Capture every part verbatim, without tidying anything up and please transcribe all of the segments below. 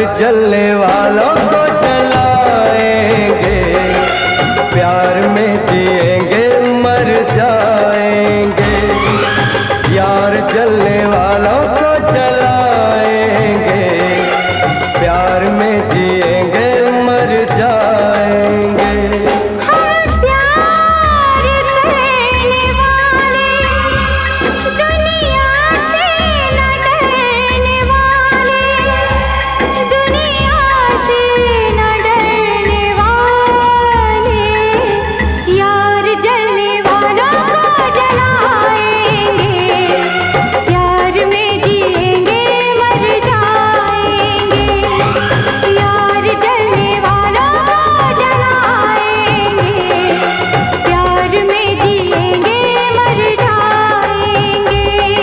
जलने वालों को जलाएंगे, प्यार में जिएंगे मर जाएंगे। यार जलने वालों को जलाएंगे, प्यार में जिएंगे मर जाएंगे। हम प्यार करने वाले, दुनिया से न डरने वाले, दुनिया से न डरने वाले। यार जलने वालों को जलाएंगे, प्यार में जिएंगे मर जाएंगे। यार जलने वालों को जलाएंगे, प्यार में जिएंगे मर जाएंगे।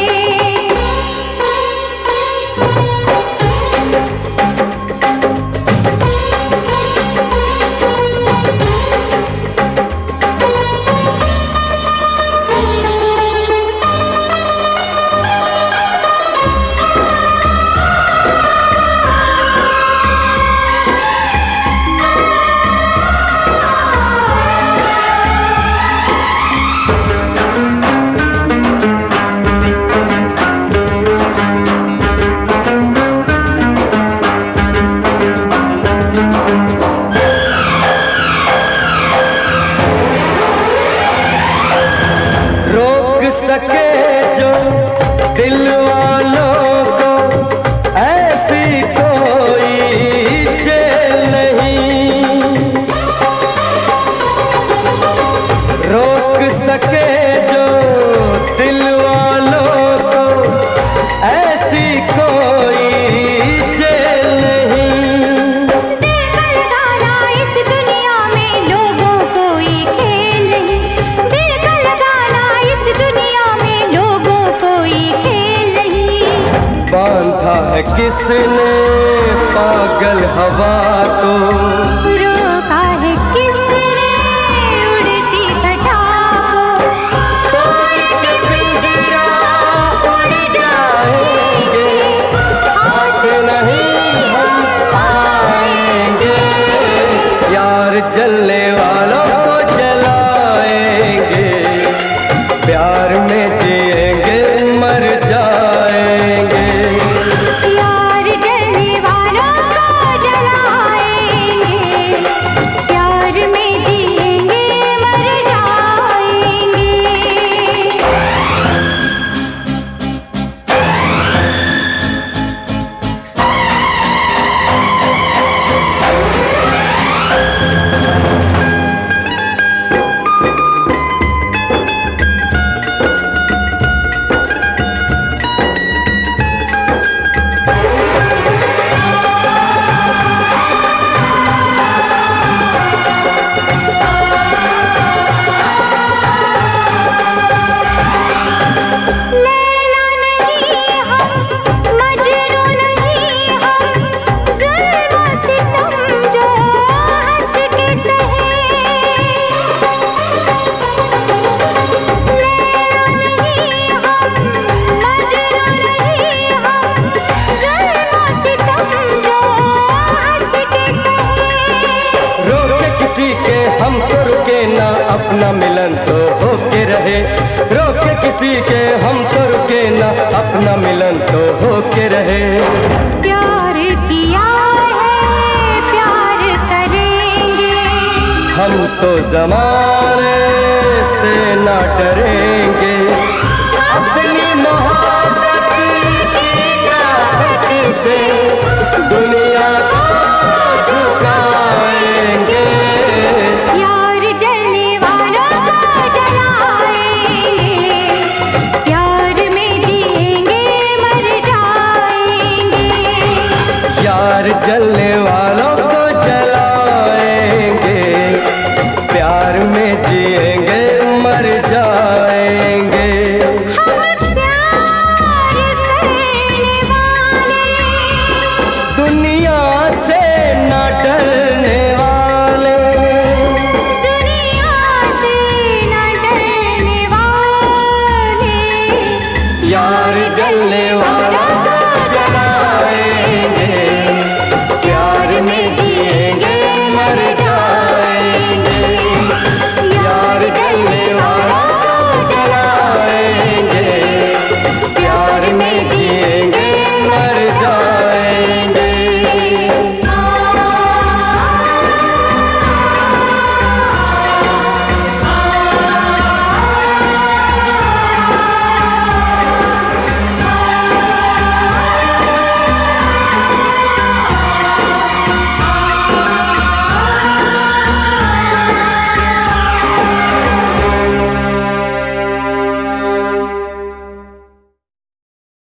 रोक सके जो दिल वालों को ऐसी कोई जेल नहीं। रोक सके जो दिल वालों को ऐसी कोई जेल नहीं। दिल का लगाना इस दुनिया में लोगों कोई खेल नहीं। दिल का लगाना इस दुनिया में लोगों कोई खेल नहीं। बांधा है किसने पागल हवा को, रोका है किसने उड़ती घटा को। तोड़ के पिंजरा उड़ जाएंगे, हाथ नहीं हम आएंगे। यार जलने वालों को जलाएंगे, प्यार में जिएंगे मर जाएंगे। यार जलने वालों को जलाएंगे, प्यार में जिएंगे मर जाएंगे। लैला नहीं हम, मजनू नहीं हम, ज़ुल्म सितम जो हंस के सहे। लैला नहीं हम, मजनू नहीं हम, ज़ुल्म सितम जो हंस के सहे। रोके किसी के हम तो रुके ना, अपना मिलन तो होके रहे। रोके किसी के हम तो रुके ना, अपना मिलन तो होके रहे। प्यार किया है, प्यार करेंगे। हम तो जमाने